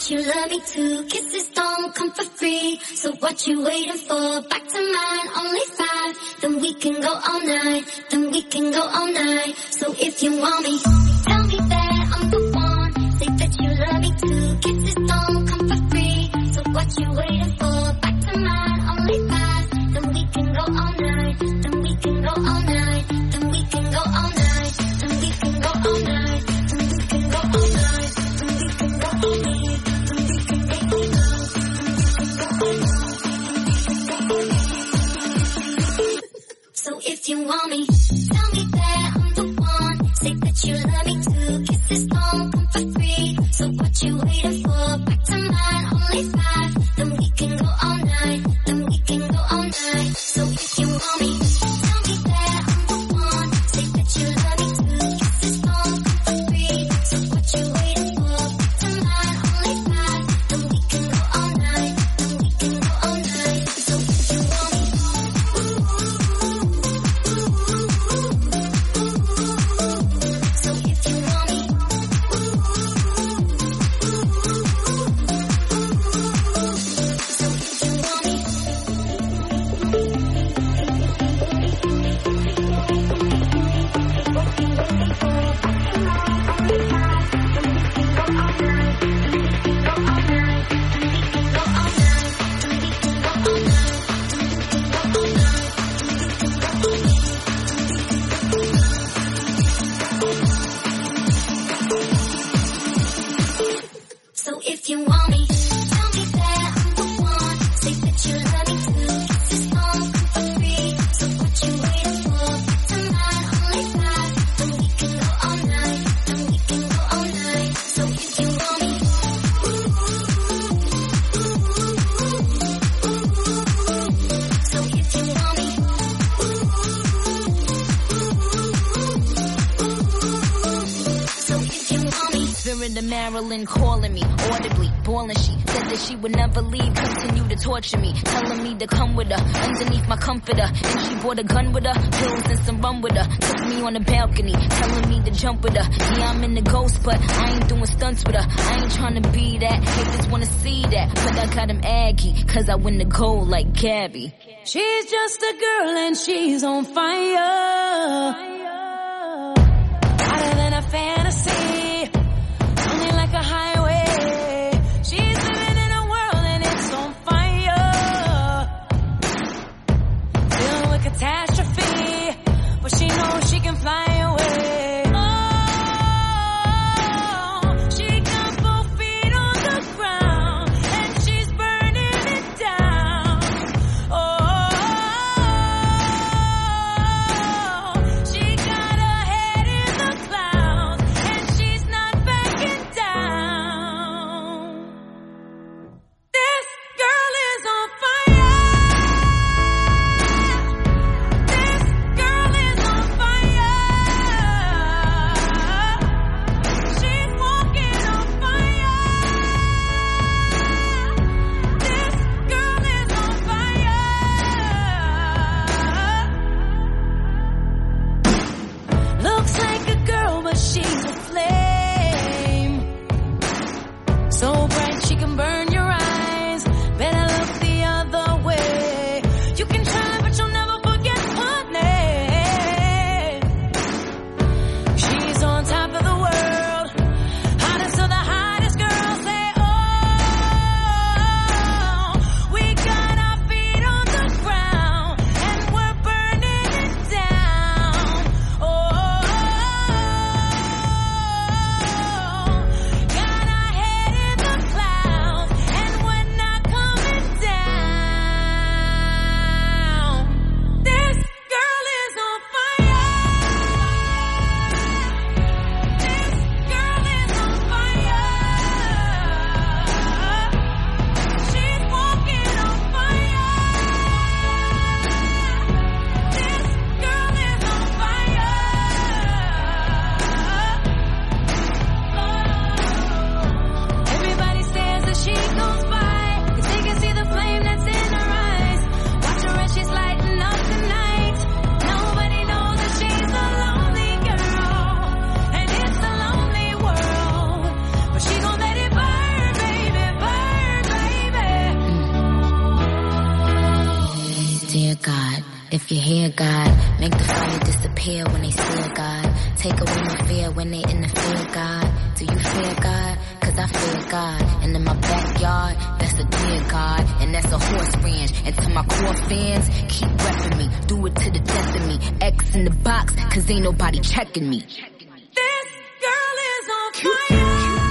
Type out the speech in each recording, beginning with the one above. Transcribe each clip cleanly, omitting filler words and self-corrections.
that you love me too. Kisses don't come for free, so what you waiting for? Back to mine, only 5. Then we can go all night. Then we can go all night. So if you want me, tell me that I'm the one. Say that you love me too. Kisses don't come for free, so what you waiting for? Back to mine, only 5. Then we can go all night. Then we can go all night. Then we can go all night. Then we can go all night. Then we can go all night. Then we can go all night. Then we can go all night. So if you want me, tell me that I'm the one. Say that you love me too. Kisses don't come for free, so what you waiting for? Back to mine, only 5. Then we can go all night. Then we can go all night. So if you want me, tell me that I'm the one. Say that you love me too. Kisses don't come for free, so what you waiting for? Back to mine, only 5. Then we can go all night. Then we can go all night. So if you want me, so if you want me, so if you want me, tell me that I'm the one. Say that you love me too. Kisses don't come for free, so what you waiting for? Back to mine, only 5. Then we can go all night. Then we can go all night. So if you want me, so if you want me, so if you want me. Spirit of Marilyn calling me audibly, bawling. She said that she would never leave, continue to torture me, telling me to come with her underneath my comforter. And she brought a gun with her, pills and some rum with her. Took me on the balcony, telling me to jump with her. Yeah, I'm in the ghost, but I ain't doing stunts with her. I ain't trying to be that, haters wanna see that, but I got him aggy, cause I win the gold like Gabby. She's just a girl and she's on fire. Hotter than a fantasy, only like a highway. She's living in a world and it's on fire. Dealing with catastrophe, but she knows she can fly away. Oh, she got both feet on the ground and she's burning it down. Oh, she got her head in the clouds and she's not backing down. This girl is on fire. This girl is on fire. If you're here, God, make the fire disappear when they see God. Take away my fear when they interfere, God. Do you fear God? Cause I fear God. And in my backyard, that's a dear God. And that's a horse ranch. And to my core fans, keep repping me. Do it to the death of me. X in the box, cause ain't nobody checking me. This girl is on fire.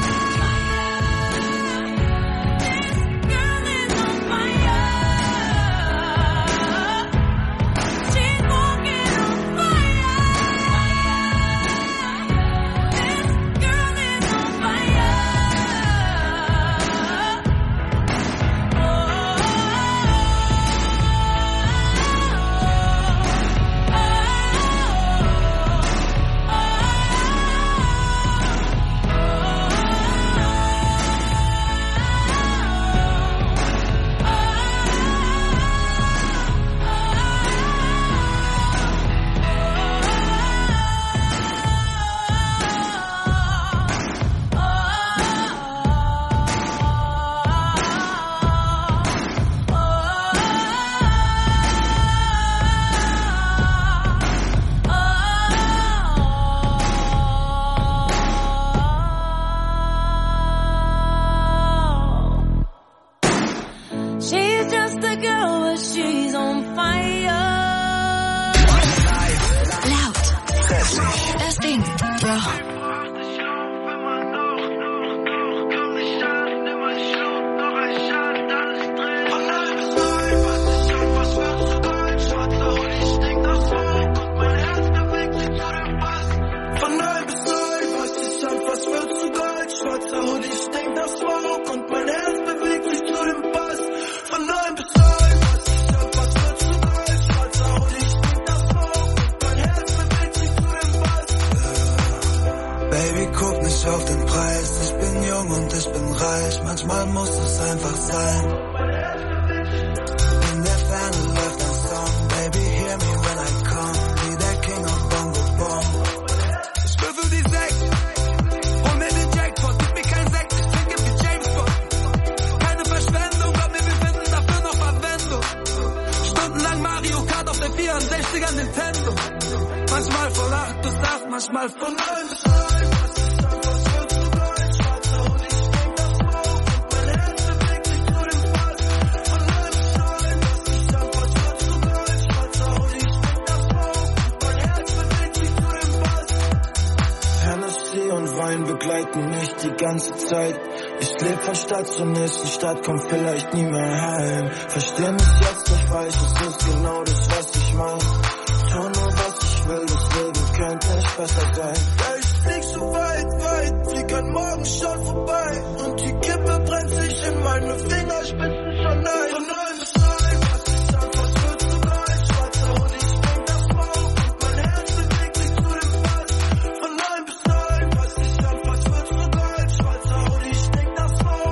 Zur nächsten Stadt, komm vielleicht nie mehr heim. Versteh mich jetzt nicht falsch, es ist genau das, was ich mein. Tu nur, was ich will, das Leben könnte nicht besser sein. Ja, ich flieg so weit, flieg an morgen schon vorbei. Und die Kippe brennt sich in meine Fingerspitzen schon ein. Von 9 bis 3, was ich anfass, wird zu geil. Schwarzer Hund, ich denk das Smoke und mein Herz bewegt sich zu dem Bass. Von 9 bis 3, was ich anfass, wird zu geil. Schwarzer Hund, ich denk das Smoke.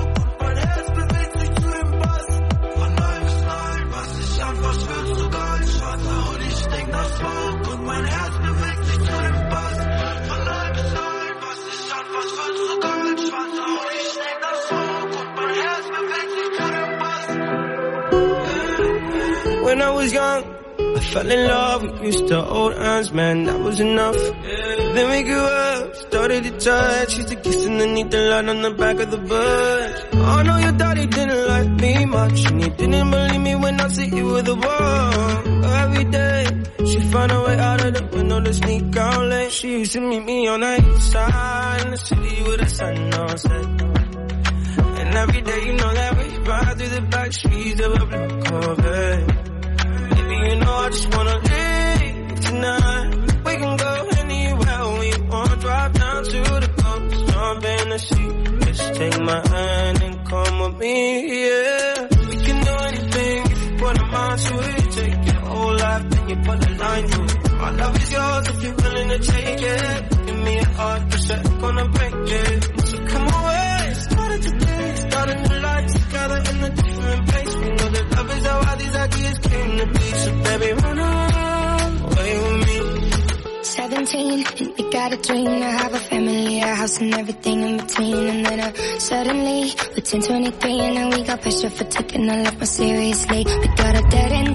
When I was young, I fell in love, we used to hold hands, man, that was enough. Then we grew up, started to touch, used to kiss underneath the light on the back of the bus. Oh no, your daddy didn't like me much, and he didn't believe me when I said you were the one. Every day, she found a way out of the window to sneak out late. She used to meet me on the east side, in the city with the sun on set. And every day, you know that we ride through the back streets of a blue Corvette. You know I just wanna leave tonight. We can go anywhere we want. Drive down to the coast, jump in the sea. Just take my hand and come with me, yeah. We can do anything if you put a mind to it. Take your whole life and you put a line through it. My love is yours if you're willing to take it. Give me a heart, cause I'm gonna break it. So come away, started today, starting the life together in a different place. We know that love is how all these ideas came to be. So baby, run away with me. 17, and we got a dream to have a family, a house and everything in between. And then suddenly, we're 10, 23, and now we got pressure for taking our life more seriously. We got a dead end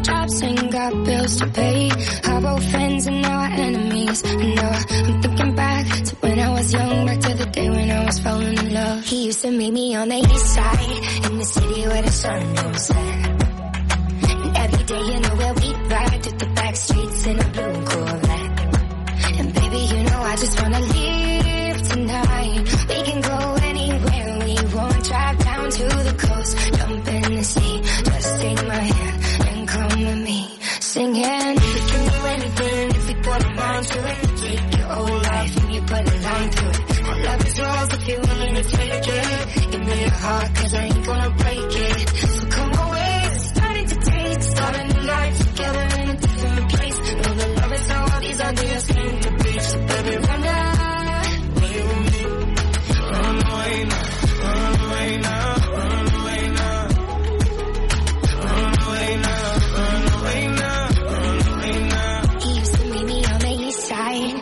jobs, ain't got bills to pay. Our old friends and now our enemies. And now I'm thinking back to when I was young, back to the day when I was falling in love. He used to meet me on the east side, in the city where the sun don't set. And every day, you know where we ride through the back streets in a blue Corvette. And baby, you know I just wanna leave tonight. We can go anywhere we want, drive down to the coast, jump in the sea. Just take my hand and come with me, singing. We can do anything if we put our minds to it. Take your whole life and you put a line to it. Our love is yours if you're willing to take it. Give me your heart 'cause I ain't gonna break it. So come away, it's starting to taste. Start a new life together in a different place. Know the love is how all these ideas came to be. So baby, run away with me. Run away now, run away now, run away now. Run away now, run away now, run away now. He used to meet me on the east side.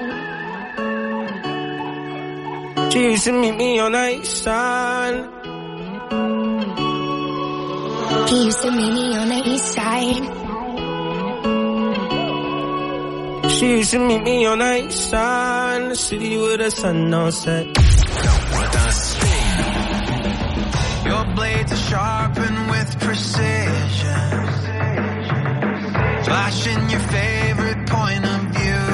She used to meet me on the east side. He used to meet me on the east side. She used to meet me on the east side, in the city where the sun don't set. Your blades are sharpened with precision, flashing your favorite point of view.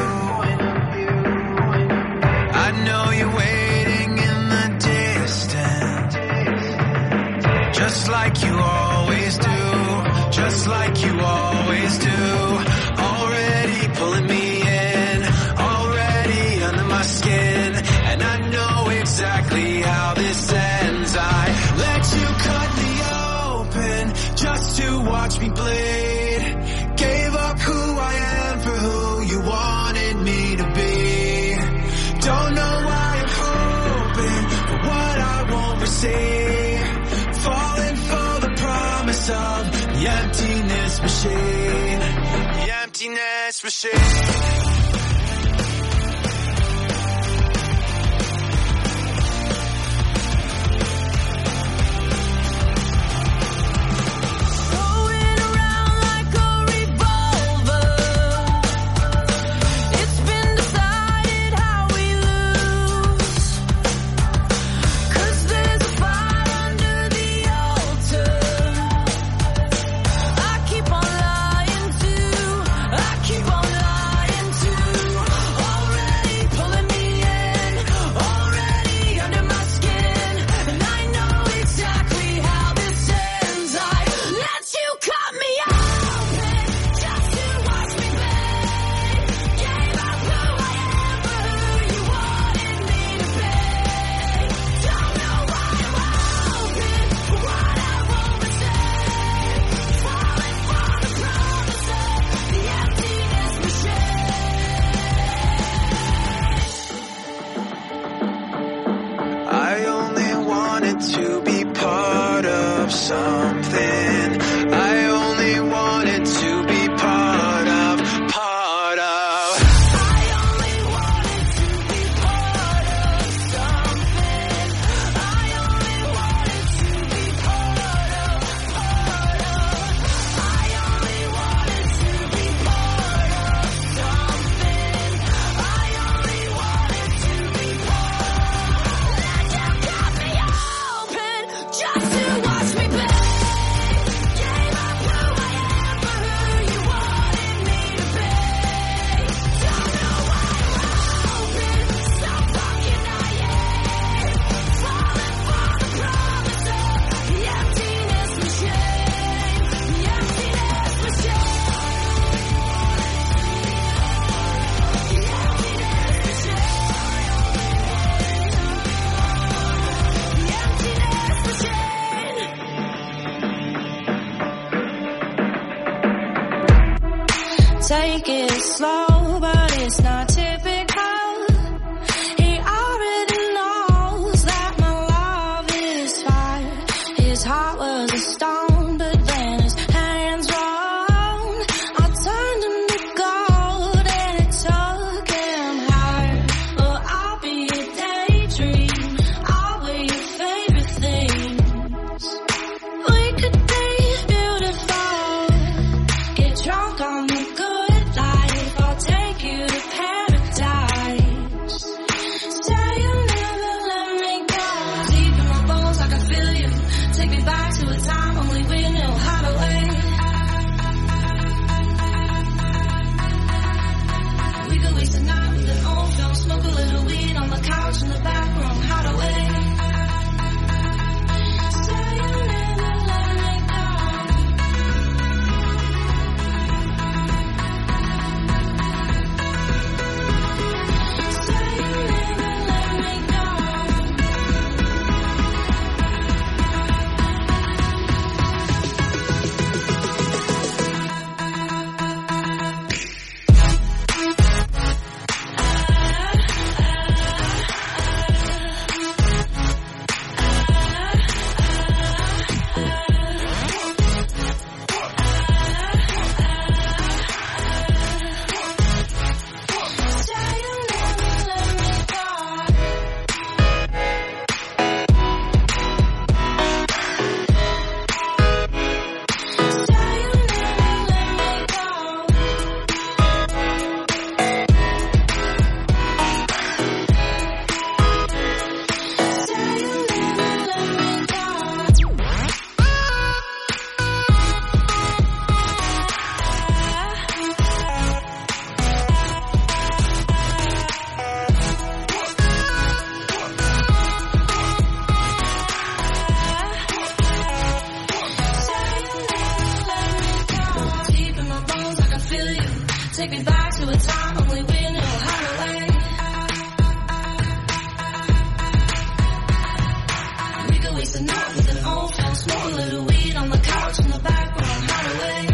I know you're waiting in the distance, just like you always do, just like you always do. Already pulling me in, already under my skin, and I know exactly how this ends. I let you cut me open just to watch me bleed. Gave up who I am for who you wanted me to be. Don't know why I'm hoping for what I won't receive. Falling for the promise of the emptiness machine. The emptiness machine. Take it slow, but it's not typical. He already knows that my love is fire. His heart was a stone, but then his hands rolled. I turned him to gold and it took him higher. Well, I'll be a daydream, I'll wear your favorite things. We could be beautiful, back to a time when we knew how to wait. We could waste a night with an old phone, smoke a little weed on the couch in the background, how to wait.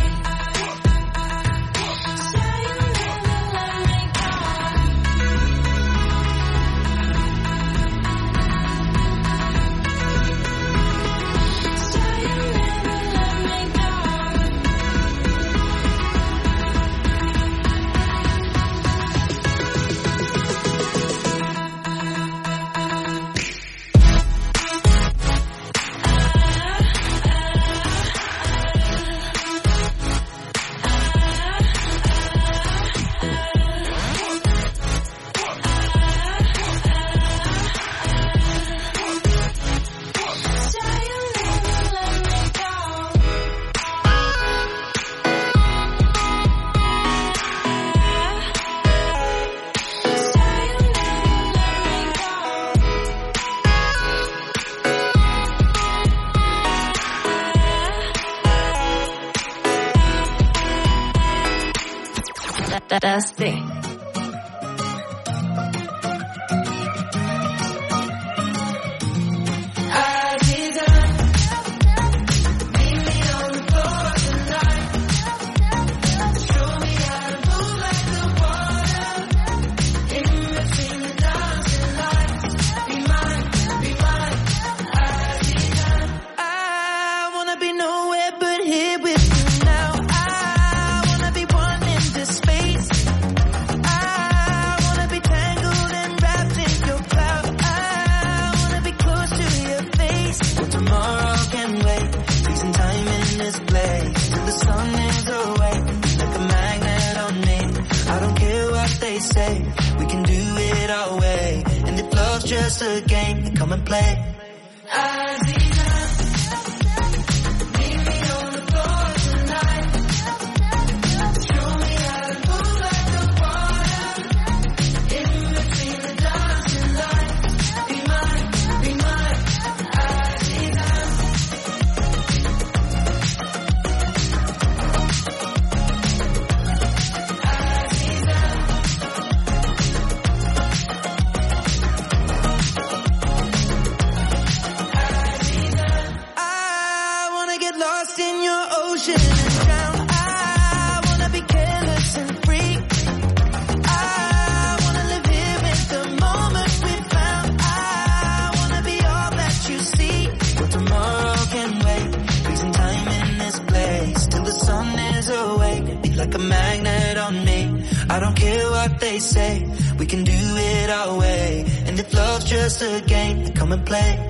Dusty. Just a game, come and play. Like a magnet on me. I don't care what they say, we can do it our way. And if love's just a game, then come and play.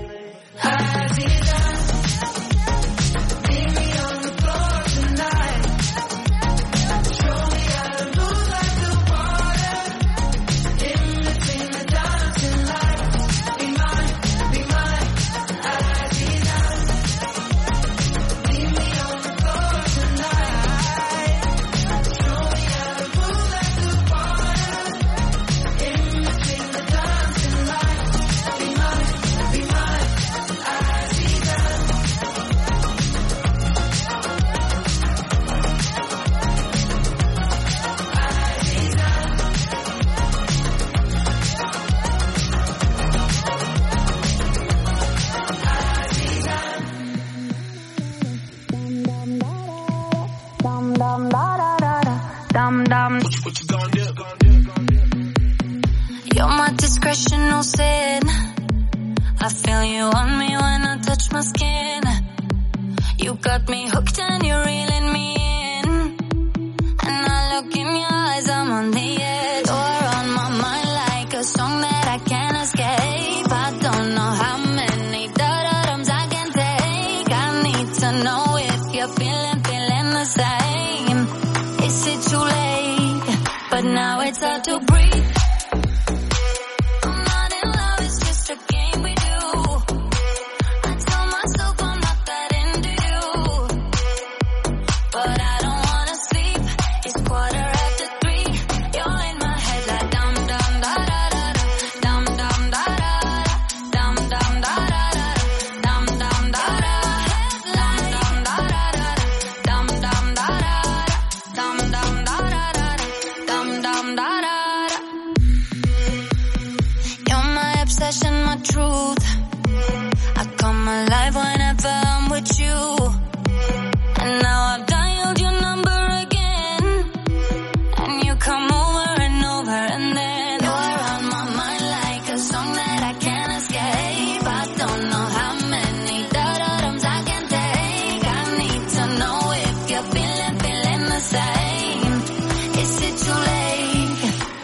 What you gonna do? You're my discretion, no sin. I feel you on me when I touch my skin. You got me hooked and you're reeling me in. And I look in your eyes, I'm on the edge. You're on my mind like a song that I can't escape. I don't know how many da-da-dums I can take. I need to know if you're feeling the same. Is it too late? But now it's hard to breathe. I'm not in love, it's just a game we do. I tell myself I'm not that into you, but I don't wanna sleep. It's 3:15. You're in my head like dum dum da da da da, dum dum da da da, dum dum da da da, dum dum da da, dum dum da da da, dum dum da da, dum dum da da da, dum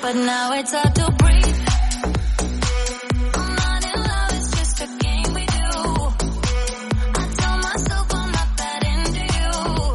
but now it's hard to breathe. I'm not in love, it's just a game we do. I tell myself I'm not that into you,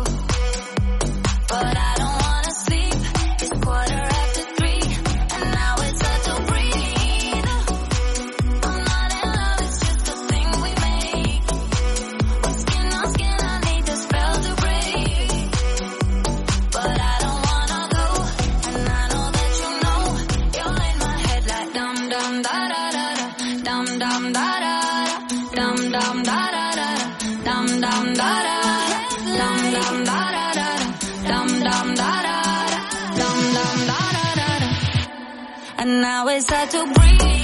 but I don't wanna sleep. It's 3:15, and now it's hard to breathe. I'm not in love, it's just a thing we make. With skin on skin, I need the spell to break, but I don't wanna go, and I know that you know. You're in my head like dum dum da da da da, dum dum da da da, dum dum da da da, dum dum da da, dum dum da da da, dum dum da da, dum dum da da da. And now it's hard to breathe.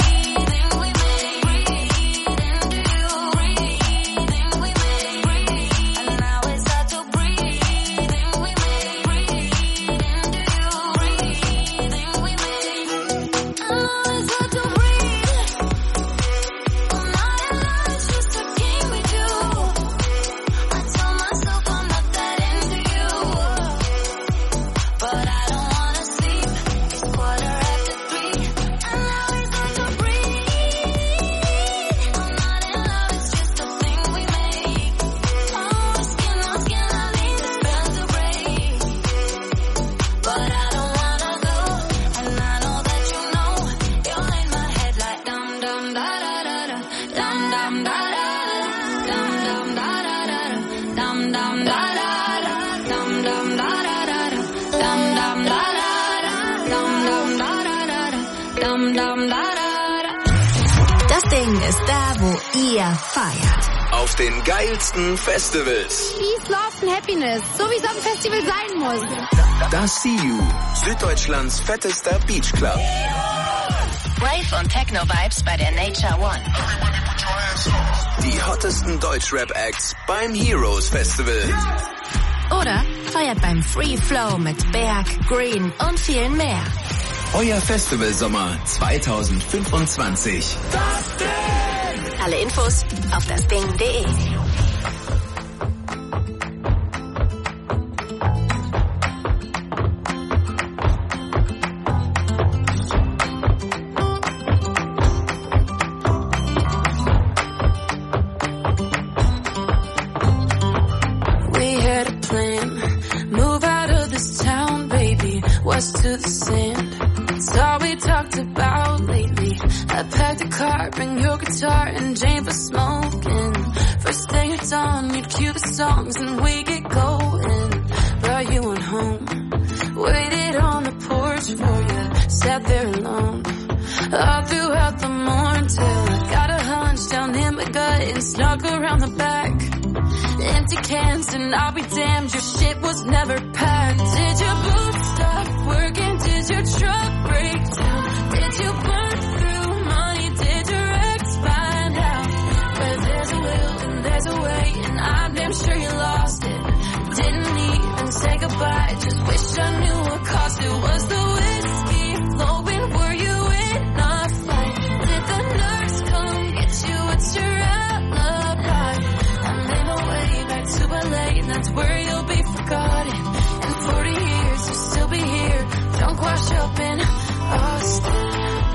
Das Ding ist da, wo ihr feiert. Auf den geilsten Festivals. Peace, Love and Happiness. So wie es auf dem Festival sein muss. Das See You. Süddeutschlands fettester Beachclub. Rave und Techno-Vibes bei der Nature One. Die hottesten Deutschrap-Acts beim Heroes Festival. Oder feiert beim Free Flow mit Berg, Green und vielen mehr. Euer Festivalsommer 2025. Das Ding! Alle Infos auf dasding.de. To the sand, it's all we talked about lately. I packed a car, bring your guitar and Jane for smoking. First thing at dawn, you'd cue the songs and we get going. Brought you on home, waited on the porch for you, sat there alone all throughout the morning till I got a hunch down in my gut and snuck around the back. Empty cans and I'll be damned, your shit was never packed. Did your boots stop working? Did your truck break down? Did you burn through money? Did your ex find out? Where there's a will and there's a way, and I'm damn sure you lost it. Didn't even say goodbye, just wish I knew what cost it. Was the whiskey flowing? Were you in a fight? Did the nurse come get you? What's your alibi? I made my way back to LA, and that's where you'll be forgotten. In 40 years, you'll still be here, drunk, washed up in Austin.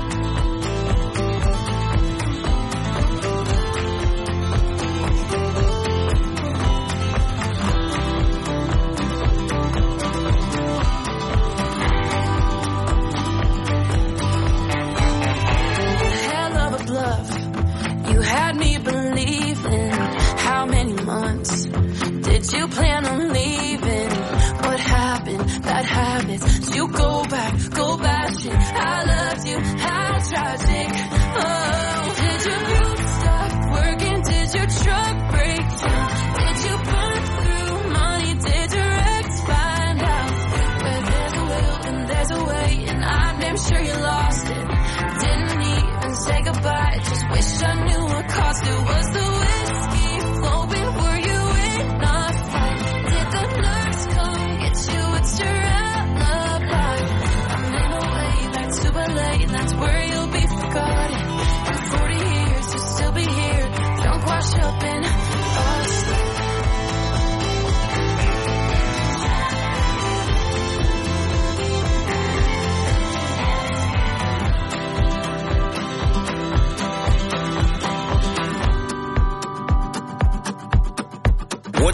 Hell of a bluff, you had me believing. How many months did you plan on leaving? What happened? Bad habits. You go back, go bashing. I loved you, how tragic. Oh, did your boots stop working? Did your truck break down? Did you burn through money? Did your ex find out? Where there's a will and there's a way, and I'm damn sure you lost it. Didn't even say goodbye, just wish I knew what cost it. Was the whiskey flowing? Were you in a fight? Did the nurse come get you? What's your alibi? I made my way back to LA, and that's where you'll be forgotten. In 40 years, you'll still be here, drunk, washed up in Austin.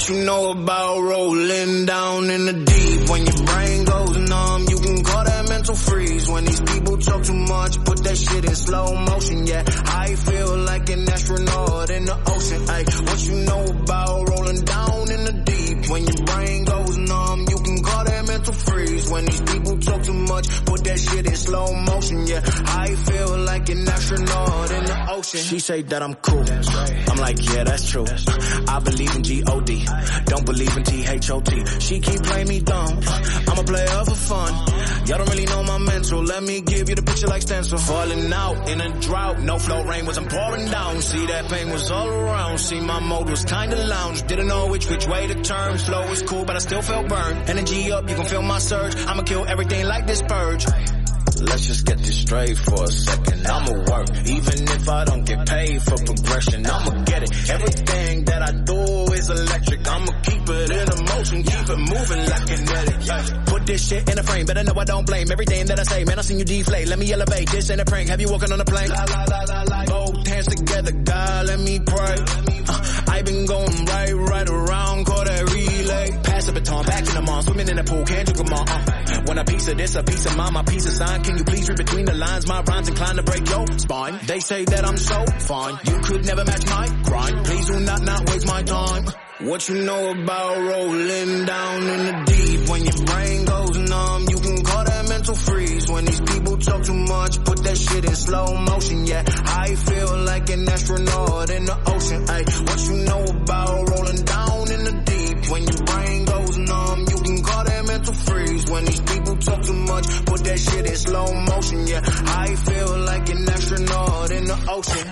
What you know about rolling down in the deep? When your brain goes numb, you can call that mental freeze. When these people talk too much, put that shit in slow motion, yeah. I feel like an astronaut in the ocean, ayy. What you know about rolling down in the deep? When your brain goes numb, you can call that mental freeze. When these people talk too much, put that shit in slow motion, yeah. I feel like an astronaut in the ocean. She say that I'm cool. I'm like, yeah, that's true. I believe in G-O-D. Don't believe in T-H-O-T. She keep playing me dumb. I'm a player for fun. Y'all don't really know my mental. Let me give you the picture like stencil. Falling out in a drought. No flow rain wasn't pouring down. See that pain was all around. See my mode was kinda lounge. Didn't know which way to turn. Flow was cool, but I still felt burned. Energy up, you can feel my surge. I'ma kill everything like this purge. Let's just get this straight for a second. I'ma work, even if I don't get paid for progression. I'ma get it. Everything that I do is electric. I'ma keep it in motion, keep it moving like kinetic. Put this shit in a frame, better know I don't blame everything that I say. Man, I seen you deflate. Let me elevate. This ain't a prank. Have you walking on a plane? Both hands together, God, let me pray. I've been going right around, call that relay. Pass the baton, back in the mall, swimming in the pool, can't drink them all. Want a piece of this, a piece of mine, my piece of sign. Can you please read between the lines? My rhymes inclined to break your spine. They say that I'm so fine, you could never match my grind. Please do not waste my time. What you know about rolling down in the deep? When your brain goes numb, you can call that mental freeze. When these people talk too much, put that shit in slow motion, yeah. I feel like an astronaut in the ocean, ayy. What you know about rolling down in the deep? When your brain goes numb, you can call that mental freeze. When these people talk too much, put that shit in slow motion, yeah. I feel like an astronaut in the ocean.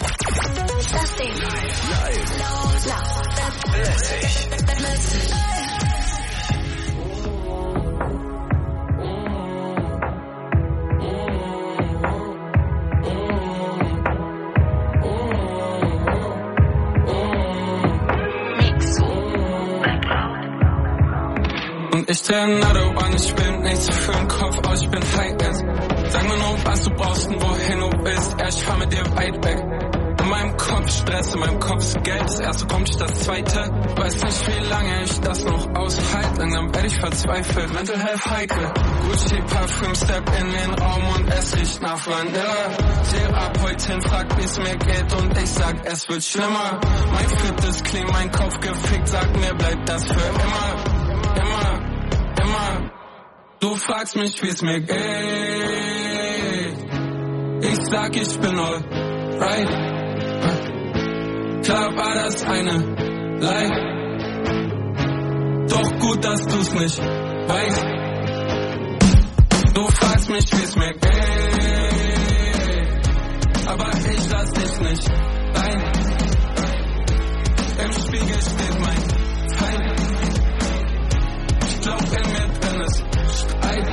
Und ich der Another One, ich bin nichts für den Kopf aus, ich bin High-End. Sag mir nur, was du brauchst und wohin du willst, ja, ich fahr mit dir weit weg. In meinem Kopf Stress, in meinem Kopf ist Geld, das erste kommt nicht das zweite. Weiß nicht, wie lange ich das noch aushalte, langsam werde ich verzweifelt. Mental Health heikel, Gucci Parfüm, step in den Raum und es riecht nach Vanille. Therapeutin fragt, wie's mir geht und ich sag, es wird schlimmer. Mein Fit ist clean, mein Kopf gefickt, sag mir, bleibt das für immer. Du fragst mich, wie's mir geht. Ich sag, ich bin alright. Klar war das eine Lie. Doch gut, dass du's nicht weißt. Du fragst mich, wie's mir geht. Aber ich lass dich nicht rein. Im Spiegel steht mein Feind. Ich glaub, in mir drin ist Streit.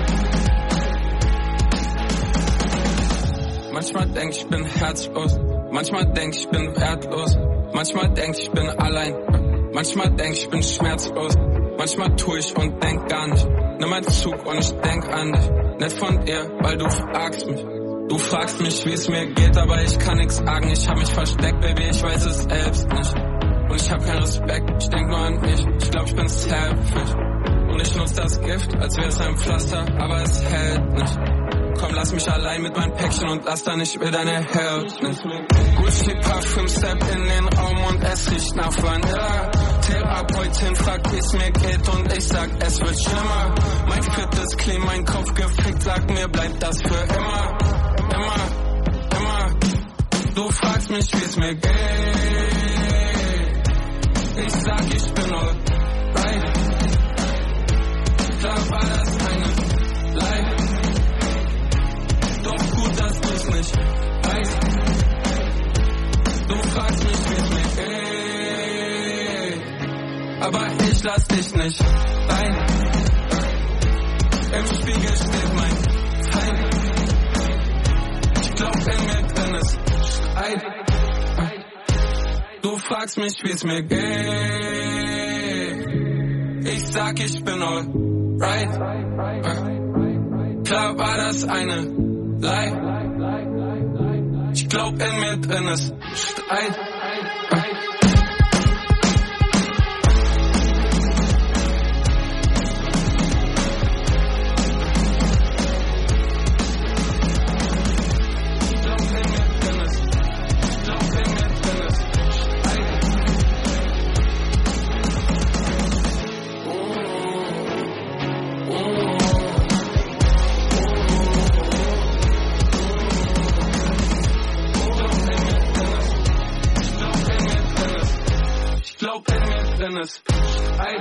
Manchmal denk ich bin herzlos, manchmal denk ich bin wertlos, manchmal denk ich bin allein, manchmal denk ich bin schmerzlos, manchmal tu ich und denk gar nicht. Nimm einen Zug und ich denk an dich, nicht von dir, weil du fragst mich. Du fragst mich, wie es mir geht, aber ich kann nix sagen. Ich hab mich versteckt, Baby, ich weiß es selbst nicht. Und ich hab keinen Respekt, ich denk nur an mich. Ich glaub, ich bin selfish. Und ich nutz das Gift, als wär's ein Pflaster, aber es hält nicht. Komm, lass mich allein mit meinem Päckchen und lass dann nicht mehr deine Helpnis. Gucci Parfüm, step in den Raum und es riecht nach Vanille. Therapeutin fragt, wie's mir geht und ich sag, es wird schlimmer. Mein Fit ist clean, mein Kopf gefickt, sag mir, bleibt das für immer. Immer. Du fragst mich, wie's mir geht. Ich sag, ich bin alright. Klar war das eine Lie. Doch gut, dass du's nicht weißt. Du fragst mich, wie's mir geht. Aber ich lass dich nicht rein. Im Spiegel steht mein Feind. Ich glaub, in mir drin ist Streit. Du fragst mich, wie's mir geht. Ich sag, ich bin alright. Klar war das eine Lie. Ich glaub, in mir drin ist Streit. ist Push.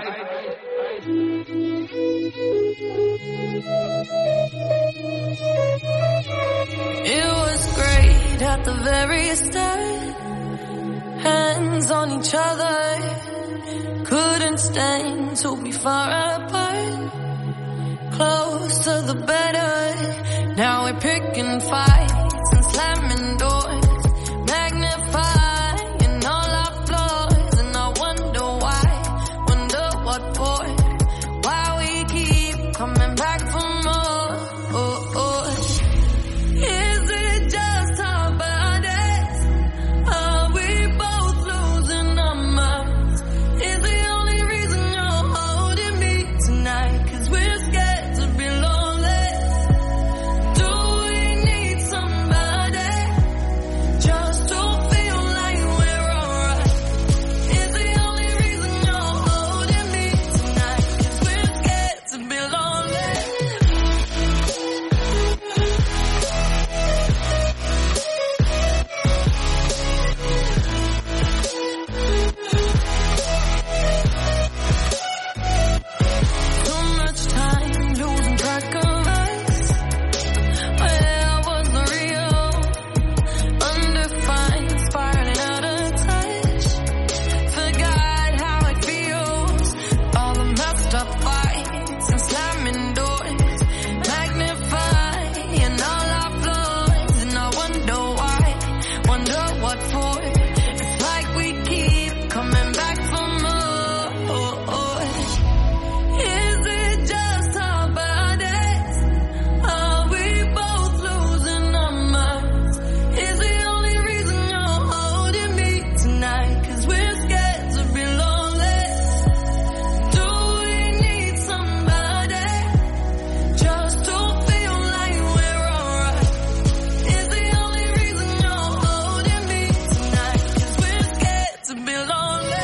It was great at the very start. Hands on each other. Couldn't stand to be far apart. Close to the better. Now we're picking fights and slamming doors. Magnifying all our flaws. And I wonder why, wonder what for. Why we keep coming back for more. Oh, oh. Is it just our bodies? Are we both losing our minds? Is the only reason you're holding me tonight? 'Cause we're scared to be lonely. Do we need somebody just to feel like we're alright? Is the only reason you're holding me tonight? 'Cause we're scared to be lonely. So much time losing track of us. Where was the real? Undefined, spiraling out of touch. Forgot how it feels. All the messed up fights and slamming doors. Magnifying all our flaws. And I wonder why, wonder what for. It's like we keep coming back for more. Is it just our bodies? Are we both losing our minds? Is the only reason you're holding me tonight? 'Cause we're scared to be lonely. Do we need somebody just to feel like we're alright? Is the only reason you're holding me tonight? 'Cause we're scared to be lonely.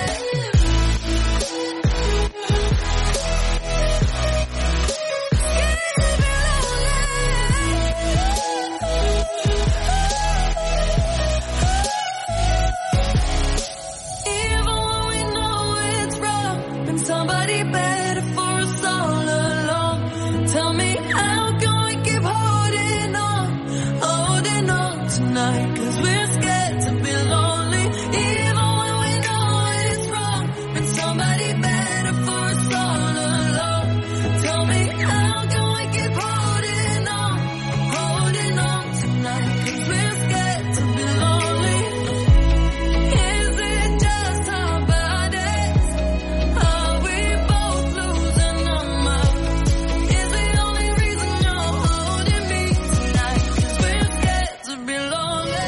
Even when we know it's wrong, been somebody better for us all along. Tell me, how can we keep holding on tonight? 'Cause we're scared to be lonely. Even when we know it's wrong, been somebody better for us all along. Tell me, how can we keep holding on tonight? 'Cause we're scared to be lonely. Is it just our bodies? Are we both losing our minds? Is the only reason you're holding me tonight? 'Cause we're scared to be lonely.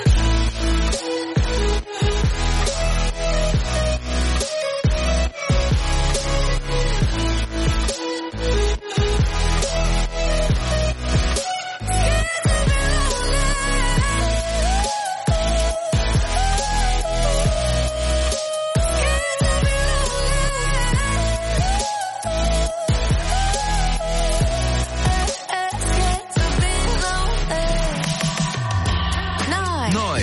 Neu.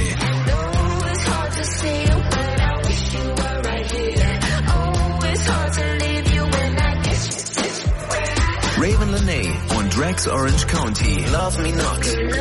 Raven Lenae und Drax Orange County. Love Me Not.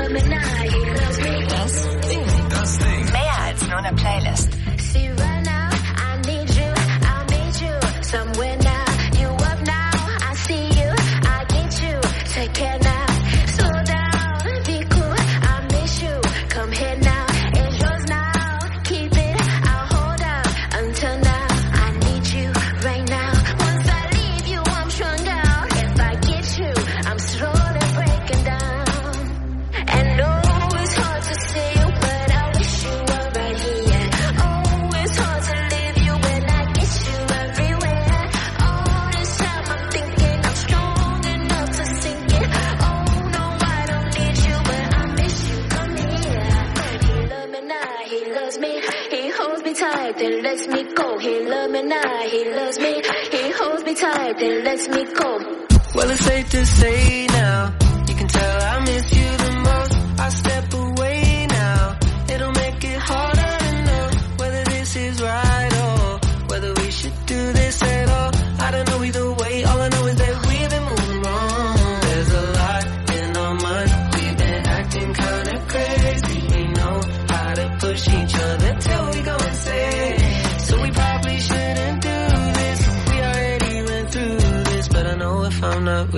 Das Ding. Mehr als nur eine Playlist. See right now, I need you, I'll meet you somewhere now. You up now, I see you, I get you. Take care now, slow down, be cool, I miss you. Come here now, it's yours now. Keep it, I'll hold out until now. I need you right now. Once I leave you, I'm strung out. If I get you, I'm slowly breaking down. And oh, it's hard to see you, but I wish you were right here. Oh, it's hard to leave you when I get you everywhere. All this time I'm thinking I'm strong enough to sink it. Oh no, I don't need you, but I miss you. Come here. He loves me now, he loves me. He holds me tight, then lets me go. He loves me now, he loves me. He holds me tight, then lets me go. Well, it's safe to say now, you can tell I miss you the most. I step away now, it'll make it harder to know whether this is right or whether we should do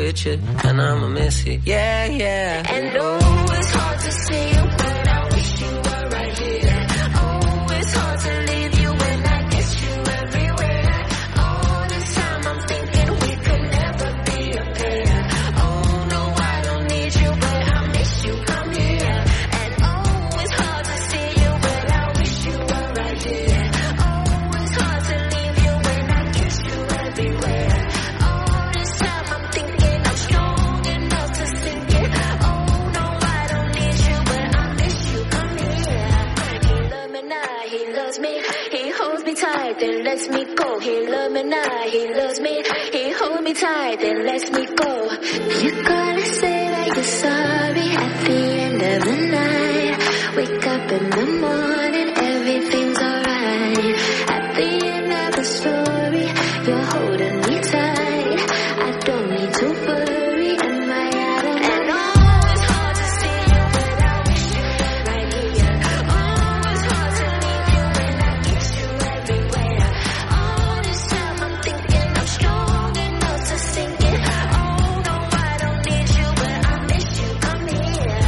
with you, and I'ma miss it. Yeah, yeah. And oh, it's hard to see you, but I wish you were right here. Oh, it's hard to leave you when I get you everywhere. All this time I'm thinking we could never be a pair. Oh no, I don't need you, but I miss you. Come here. And oh, it's hard to see you, but I wish you were right here. Oh, it's hard to leave you when I kiss you everywhere. All this time I'm thinking I'm strong enough to sink it. Oh no, I don't need you, but I miss you. Come here. He loves me now, he loves me. He holds me tight, then lets me go. He loves me now, he loves me. He holds me tight, then lets me go. You gotta say that you're sorry at the end of the night. Wake up in the morning, everything's alright. At the end of the story, you're holding me tight. I don't need to worry, am I out of my mind? Oh, it's hard to see you, but I wish you were right here. Oh, it's hard to leave you when I kiss you everywhere. All this time I'm thinking I'm strong enough to sink it. Oh no, I don't need you, but I miss you. Come here.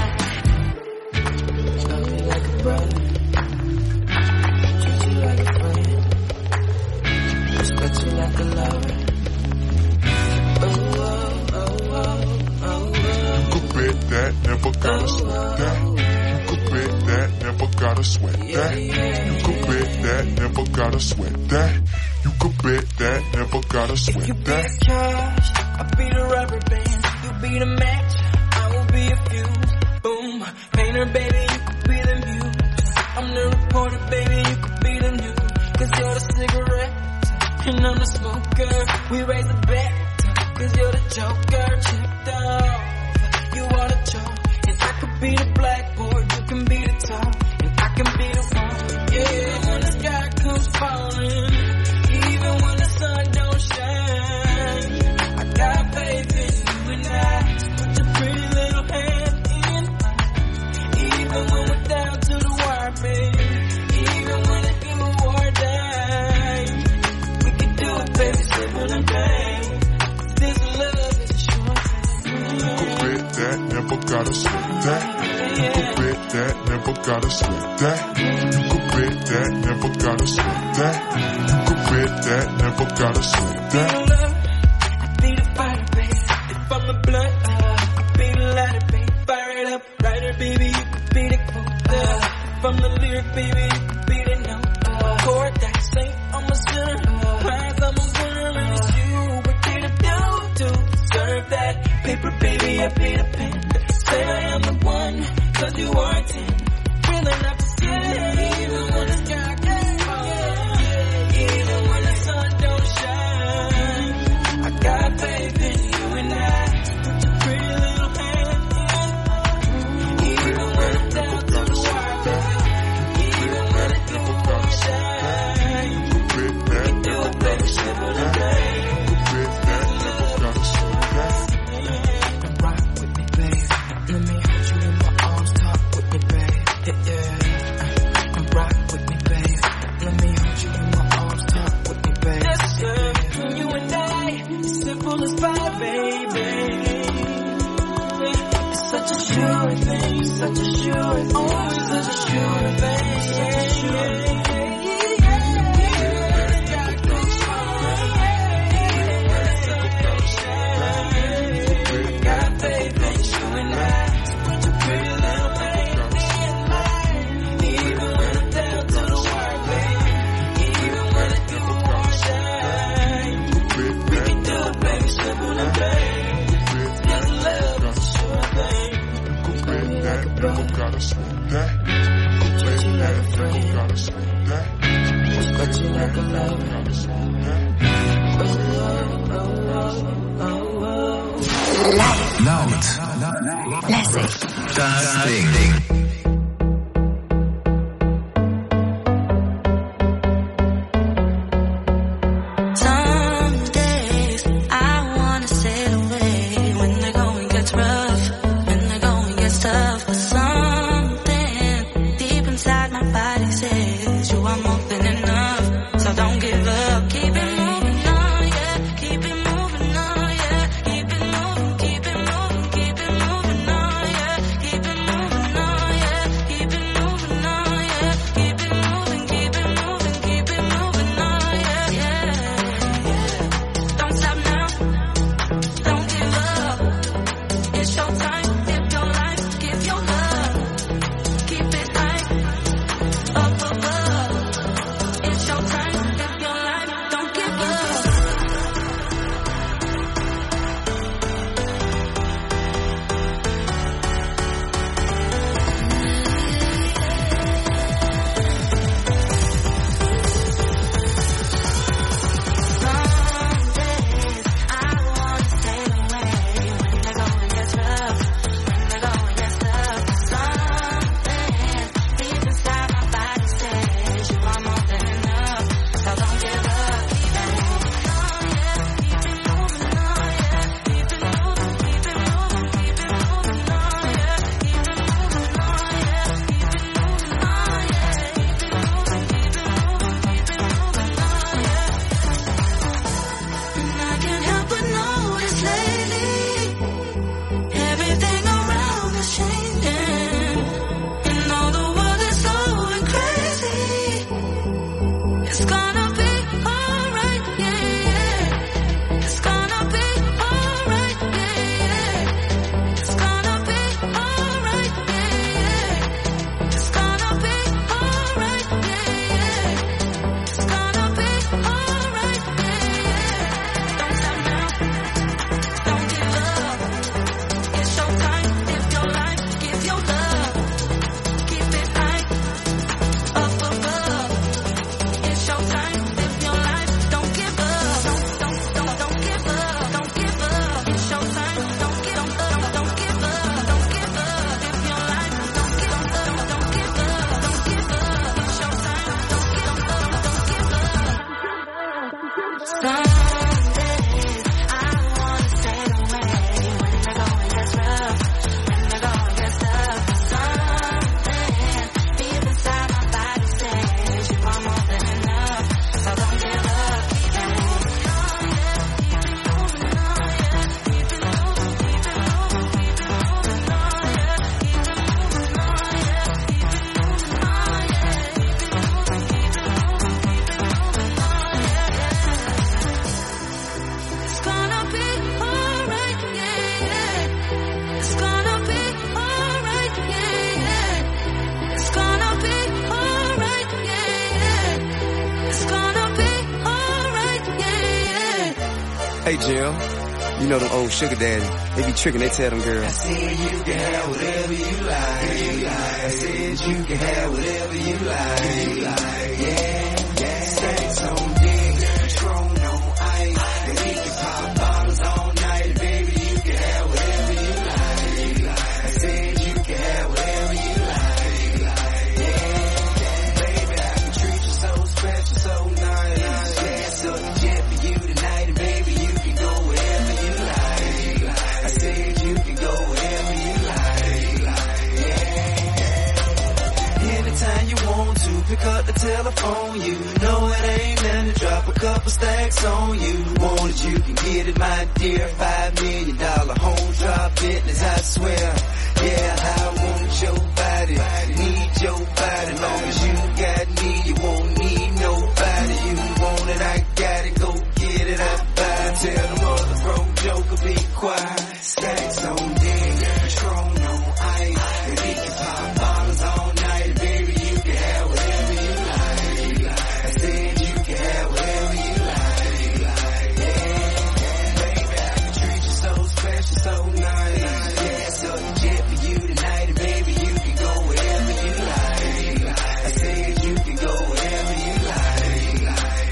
Love me like a brother, treat you like a friend, respect you like a lover. Oh, oh, oh, oh, oh. You could bet that, never gotta sweat that. You could bet that, never gotta sweat that. You could bet that, never gotta sweat that. You could bet that, never gotta If you sweat be that. the cash, I'll be the rubber band. You be the match, I will be a fuse. Boom, painter, baby, you could be the muse. I'm the reporter, baby, you could be the news. Cause you're the cigarette, and I'm the smoker. We raise the bet, cause you're the joker. Checked off, you are the chalk. And I could be the blackboard, you can be the top. And I can be the one, yeah, when the sky comes falling. Even when the sun don't shine, I got faith in you and I. Put your pretty little hand in mine. Even when we're down to the wire, baby. Even when it's do or die, we can do it, baby, simple and plain. This love is a short thing. You could bet that, never gotta sweat that. You could bet that, never gotta sweat that. You could bet that, never gotta sweat that. You could bet that, never gotta sweat that. I be the fighter, baby. If I'm the blunt, I be the lighter, baby. Fire it up, writer, baby. You could be the quote. If I'm the lyric, baby, you could be the note. Chord that say I'm a sinner, eyes I'm a winner, and it's you. What did I do to deserve that? Paper, baby, I be the pen. Say I am the one, cause you are a 10. Feeling up to 10, even when the sky gets falling. Even when the sun don't shine, I got faith in you and I. Put your pretty little hand in. Even when it's down to the wire, baby. Even when it don't shine, we can do it, baby, simple and plain. Rock with me, babe. Let me hold you in my arms, talk with me, babe. Yeah, yeah. Rock with me, babe. Let me hold you in my arms, talk with me, babe. Yes, sir. Between you and I, simple as pie, baby. It's such a sure thing, such a sure thing. Oh, it's such a sure thing. Such a sure thing. Never gotta sweat that. Treat you like a friend. Gotta sweat that. Respect you like a lover. Gotta sweat that. Laut. Lässig. Das Ding. Keep it moving on, yeah. Keep it moving on, yeah. Keep it moving. Jim. You know them old sugar daddy. They be tricking, they tell them girls. I said you can have whatever you like. I said you can have whatever you like. Yeah. Stacks on dick, Patron on ice. And we can pop bottles all night. Baby, you can have whatever you like. I said you can have whatever you like. Yeah. Baby, I can treat you so special, so nice. Yeah, so the jet for you tonight. And baby, you can go wherever you like. I said you can go wherever you like. Yeah. Anytime you want to, pick up the telephone. You know it ain't nothing to drop a couple stacks on you. Want it, you can get it, my dear. $5 million home drop business, I swear. Yeah, I want your body, need your body. Long as you got me, you won't need nobody. You want it, I got it, go get it, I buy it. Tell the mother broke joker be quiet. Stacks on deck, Patron on ice. And we can pop bottles all night. Baby, you can have whatever you like. I said you can have whatever you like. Yeah, baby, I can treat you so special, so nice. Yeah, so the jet for you tonight. And baby, you can go wherever you like. I said you can go wherever you like.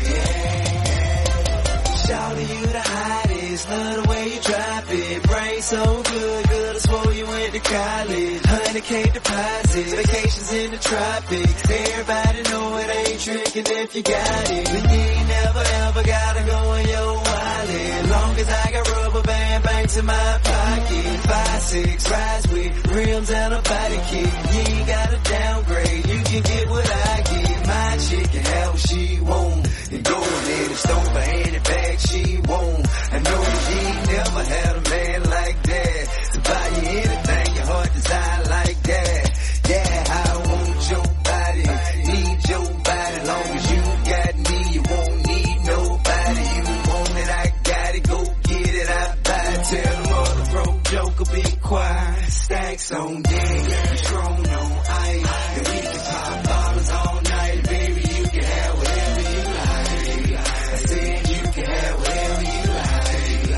Yeah. Shout you the hottest, love the way you drop it. Brain so good, good I swore you went to college. 100K deposits, vacations in the tropics. Everybody know it ain't tricking if you got it. But you ain't never ever gotta go in your wallet. Long as I got rubber band banks in my pocket. 5-6 rides with rims and a body kit. You ain't gotta downgrade, you can get what I get. My chick can have what she want. And go in the store for any bag she want. I know that you ain't never had a man like that to buy you anything your heart desire like that. Yeah, I want your body, need your body. Long as you got me, you won't need nobody. You want it, I got it, go get it, I buy it. Tell the mother broke joker be quiet. Stacks on deck, Patron on ice. And we can pop bottles all night. Baby, you can have whatever you like. I said you can have whatever you like.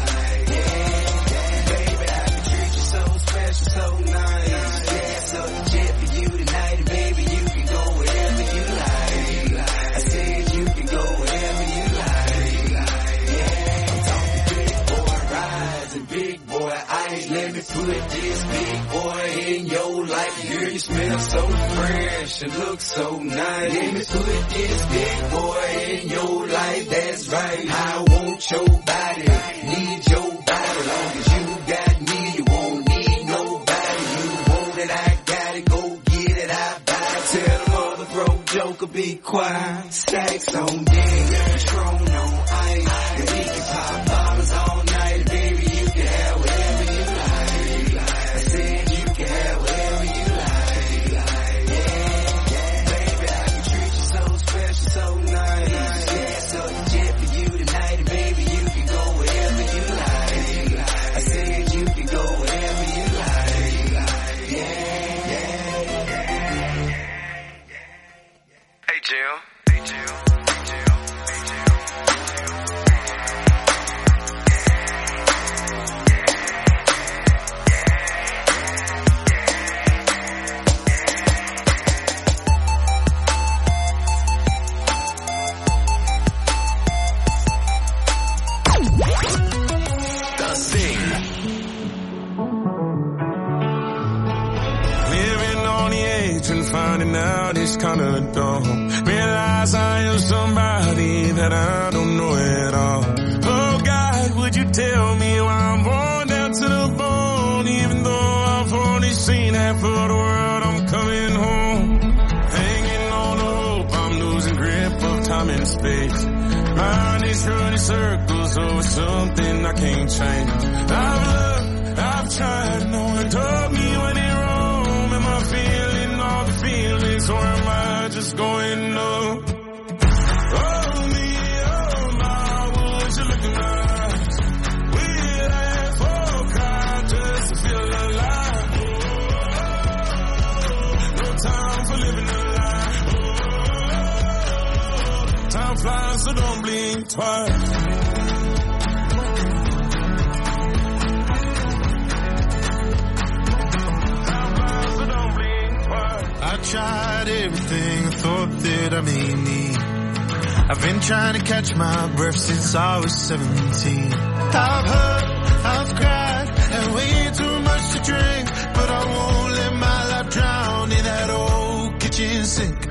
Yeah, baby, I can treat you so special, so nice. Yeah, so the jet for you tonight. And baby, you can go wherever you like. I said you can go wherever you like. Yeah, I'm talking big boy rides and big boy ice. Let me put this big boy in your life. Hear you smell so fresh and look so nice. Let me put this big boy in your life. That's right. I want your body, need your body. Long as you got me, you won't need nobody. You want it, I got it, go get it, I buy it. Tell the mother broke joker be quiet. Stacks on deck, Patron on ice. And we can pop bottles all night. Baby, you can have whatever you like. I said you can have whatever you like. Yeah, baby, I can treat you so special, so nice. Yeah, so the jet for you tonight. And baby, you can go wherever you like. I said you can go wherever you like. Yeah. Hey, Jim. Das Ding. Living on the edge and finding out it's kinda dumb. Realize I am somebody that I don't know at all. Oh God, would you tell me why I'm worn down to the bone? Even though I've only seen half of the world, I'm coming home. Hanging on the hope, I'm losing grip of time and space. Mind is running circles over something I can't change. I've looked, I've tried, no one told me when it wrong. Am I feeling all the feelings, or am I just going up? Oh me, oh my, would you look in my eyes? We'd have full cry just to feel alive. No time for living a lie. Time flies, so don't blink twice. tried everything I thought that I may need. I've been trying to catch my breath since I was 17. I've hurt, I've cried, and way too much to drink, but I won't let my life drown in that old kitchen sink.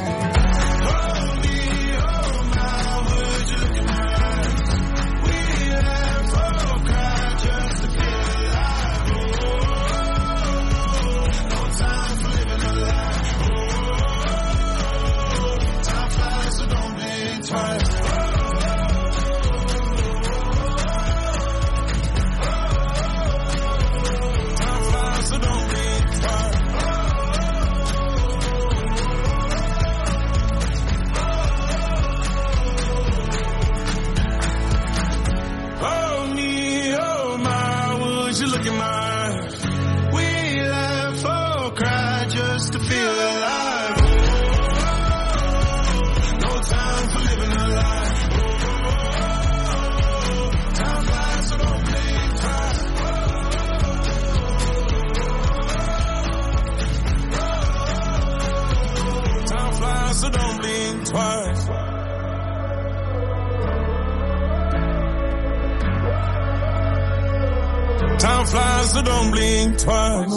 Time flies, so don't blink twice.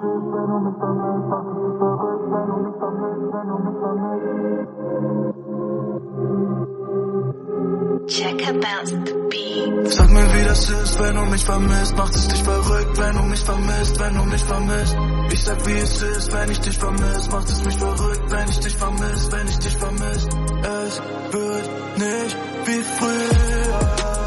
Check about the beat. Sag mir, wie das ist, wenn du mich vermisst. Macht es dich verrückt, wenn du mich vermisst, wenn du mich vermisst. Ich sag, wie es ist, wenn ich dich vermiss. Macht es mich verrückt, wenn ich dich vermiss, wenn ich dich vermiss. Es wird nicht wie früher.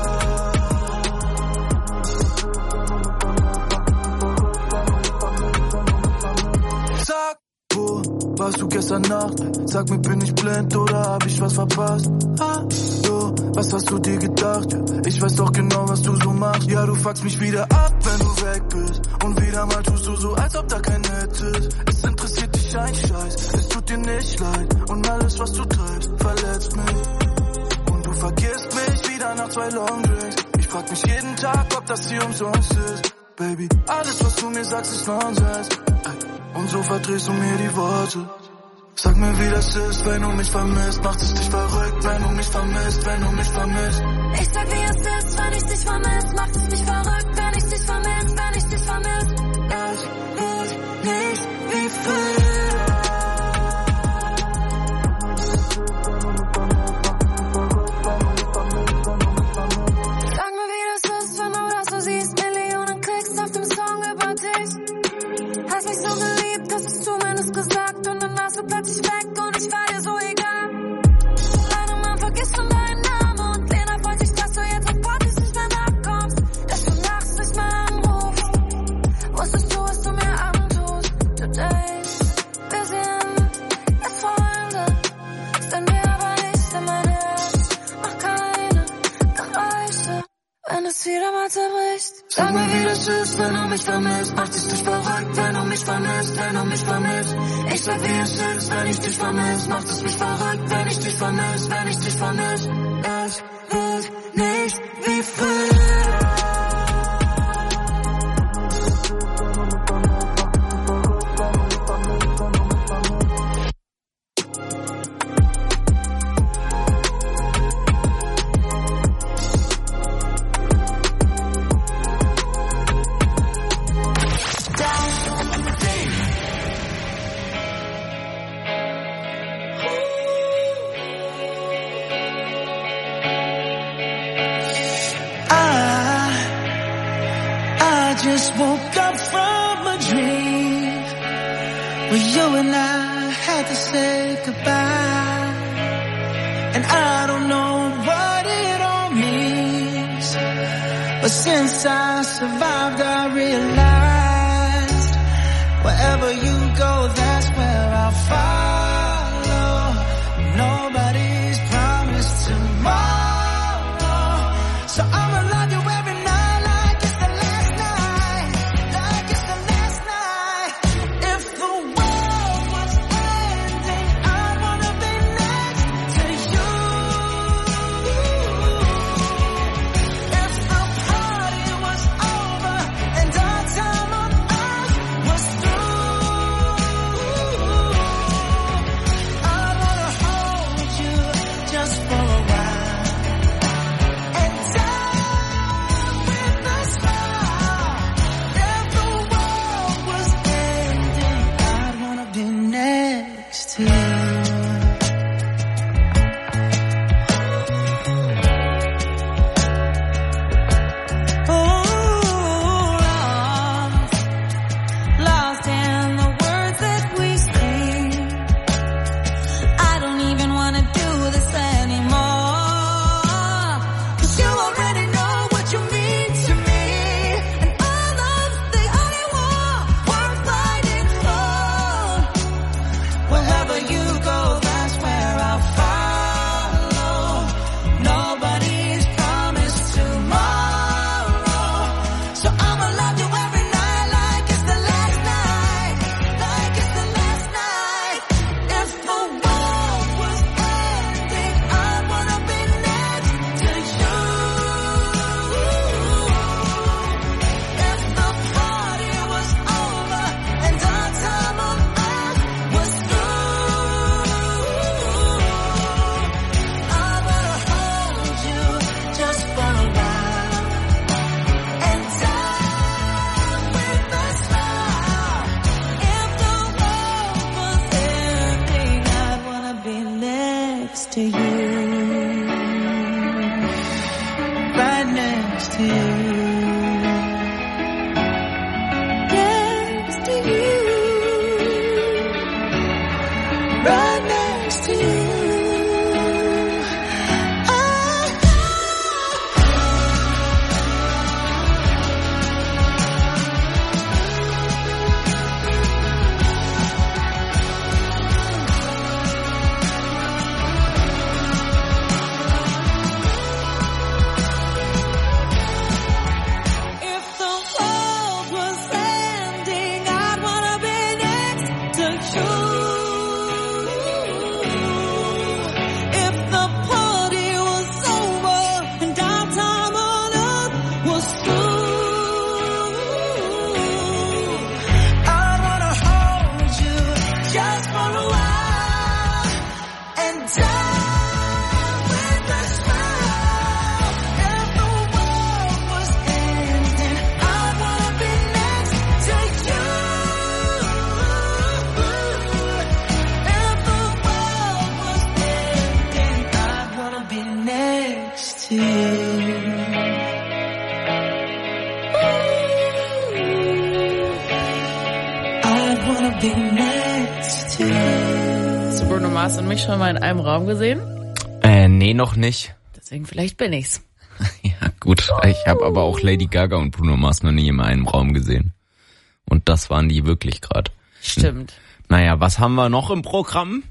Sag, wo warst du gestern Nacht? Sag mir, bin ich blind oder hab ich was verpasst? Hallo, was hast du dir gedacht? Ich weiß doch genau, was du so machst. Ja, du fuckst mich wieder ab, wenn du weg bist. Und wieder mal tust du so, als ob da kein Netz ist. Es interessiert dich ein Scheiß, es tut dir nicht leid. Und alles, was du treibst, verletzt mich. Und du vergisst mich wieder nach 2 Longdrinks. Ich frag mich jeden Tag, ob das hier umsonst ist. Baby, alles, was du mir sagst, ist Nonsens. Und so verdrehst du mir die Worte. Sag mir, wie das ist, wenn du mich vermisst. Macht es dich verrückt, wenn du mich vermisst, wenn du mich vermisst. Ich sag, wie es ist, wenn ich dich vermiss. Macht es mich verrückt, wenn ich dich vermiss, wenn ich dich vermiss. Es wird nicht wie früher. Sag mir, wie das ist, wenn du das so siehst. Millionen Klicks auf dem Song über dich. Hast mich so geliebt, hast es zumindest gesagt. Und dann warst du plötzlich weg und ich war dir so egal. Deine Mann vergisst von deinen Namen. Und Lena freut sich, dass du jetzt auf Partys nicht mehr nachkommst. Dass du nachts nicht mehr anrufst. Wusstest du, was du mir antust? Today, wir sind jetzt Freunde. Sind wir aber nicht in mein Herz. Mach keine Geräusche, wenn es wieder mal zerbricht. Sag mir, wie das ist, wenn du mich vermisst. Macht es dich verrückt, wenn du mich vermisst, wenn du mich vermisst. Ich sag, wie es ist, wenn ich dich vermiss. Macht es mich verrückt, wenn ich dich vermiss, wenn ich dich vermiss. Es wird nicht wie früher. Just woke up from a dream where you and I had to say goodbye. And I don't know what it all means, but since I survived I realized wherever you go, that's where I'll follow. Nobody's promised tomorrow, so I'ma love you every night. next to you. Hast du Bruno Mars und mich schon mal in einem Raum gesehen? Nee, noch nicht. Deswegen vielleicht bin ich's. Ja, gut. Ich habe aber auch Lady Gaga und Bruno Mars noch nie in einem Raum gesehen. Und das waren die wirklich gerade. Stimmt. Naja, was haben wir noch im Programm?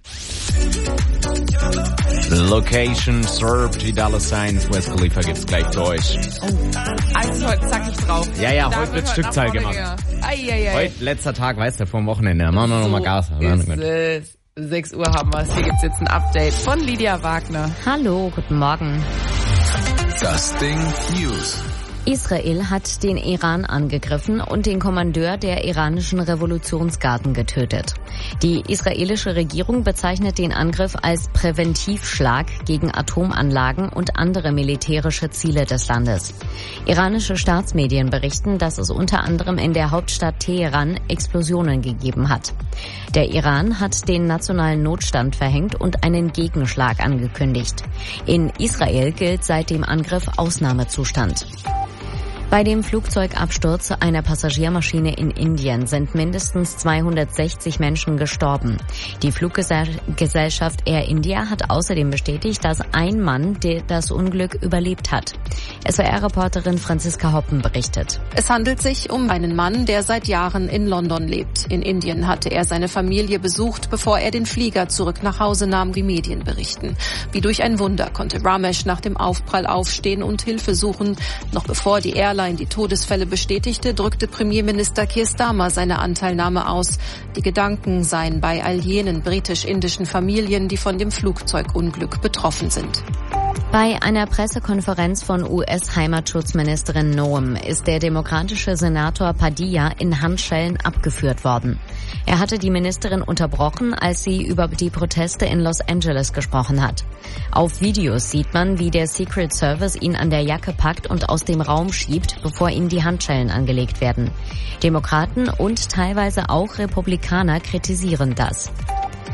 Location, Served, Vidal Signs, West Khalifa gibt's gleich für euch. Oh, alles heute zackig drauf. Ja, heute wird Stückzahl gemacht. Heute, letzter Tag, weißt du, vor dem Wochenende. Da machen wir nochmal Gas. 6 Uhr haben wir es. Hier gibt's jetzt ein Update von Lydia Wagner. Hallo, guten Morgen. Das Ding News. Israel hat den Iran angegriffen und den Kommandeur der iranischen Revolutionsgarden getötet. Die israelische Regierung bezeichnet den Angriff als Präventivschlag gegen Atomanlagen und andere militärische Ziele des Landes. Iranische Staatsmedien berichten, dass es unter anderem in der Hauptstadt Teheran Explosionen gegeben hat. Der Iran hat den nationalen Notstand verhängt und einen Gegenschlag angekündigt. In Israel gilt seit dem Angriff Ausnahmezustand. Bei dem Flugzeugabsturz einer Passagiermaschine in Indien sind mindestens 260 Menschen gestorben. Die Fluggesellschaft Air India hat außerdem bestätigt, dass ein Mann das Unglück überlebt hat. SWR-Reporterin Franziska Hoppen berichtet. Es handelt sich um einen Mann, der seit Jahren in London lebt. In Indien hatte er seine Familie besucht, bevor er den Flieger zurück nach Hause nahm, wie Medien berichten. Wie durch ein Wunder konnte Ramesh nach dem Aufprall aufstehen und Hilfe suchen. Noch bevor die Airline die Todesfälle bestätigte, drückte Premierminister Keir Starmer seine Anteilnahme aus. Die Gedanken seien bei all jenen britisch-indischen Familien, die von dem Flugzeugunglück betroffen sind. Bei einer Pressekonferenz von US-Heimatschutzministerin Noem ist der demokratische Senator Padilla in Handschellen abgeführt worden. Er hatte die Ministerin unterbrochen, als sie über die Proteste in Los Angeles gesprochen hat. Auf Videos sieht man, wie der Secret Service ihn an der Jacke packt und aus dem Raum schiebt, bevor ihm die Handschellen angelegt werden. Demokraten und teilweise auch Republikaner kritisieren das.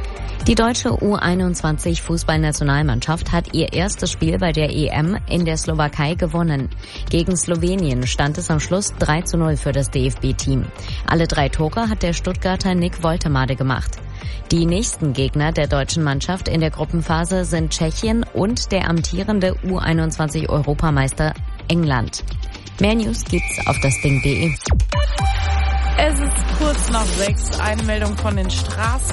Die deutsche U21-Fußballnationalmannschaft hat ihr erstes Spiel bei der EM in der Slowakei gewonnen. Gegen Slowenien stand es am Schluss 3:0 für das DFB-Team. Alle 3 Tore hat der Stuttgarter Nick Woltemade gemacht. Die nächsten Gegner der deutschen Mannschaft in der Gruppenphase sind Tschechien und der amtierende U21-Europameister England. Mehr News gibt's auf dasding.de. Es ist kurz nach 6. Eine Meldung von den Straßen.